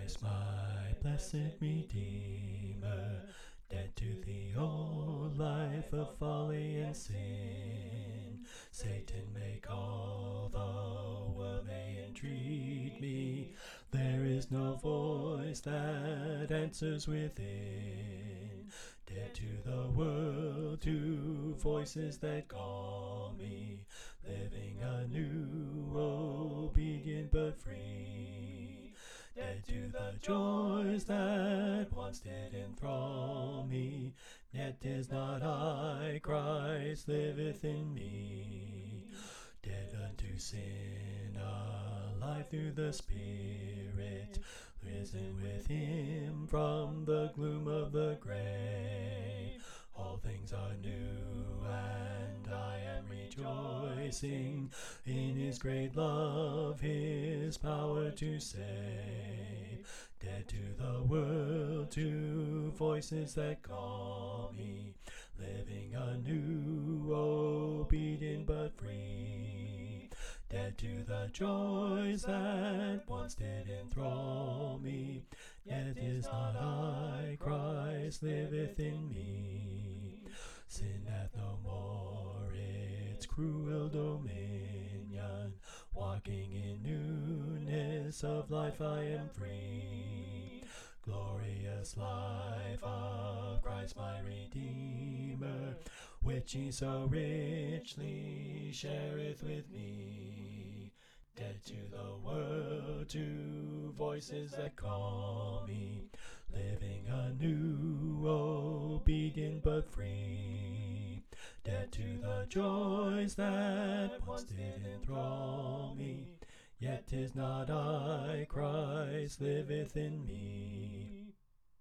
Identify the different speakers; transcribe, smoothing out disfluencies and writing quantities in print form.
Speaker 1: Christ, my blessed Redeemer, dead to the old life of folly and sin. Satan may call, the world may entreat me, there is no voice that answers within. Dead to the world, to voices that call me, living anew, obedient but free. Dead to the joys that once did enthrall me, yet is not I, Christ liveth in me. Dead unto sin, alive through the Spirit, risen with him from the gloom of the grave. All things are new, and I am rejoicing in his great love, his power to save. Dead to the world, to voices that call me, living anew, obedient but free. Dead to the joys that once did enthrall me, yet is not I, Christ liveth in me. Sin hath no more its cruel dominion, walking in newness of life I am free. Glorious life of Christ my Redeemer, which he so richly shareth with me. Dead to the world, to voices that call me, living anew, obedient but free. Dead to the joys that once did enthrall me, yet is not I, Christ liveth in me.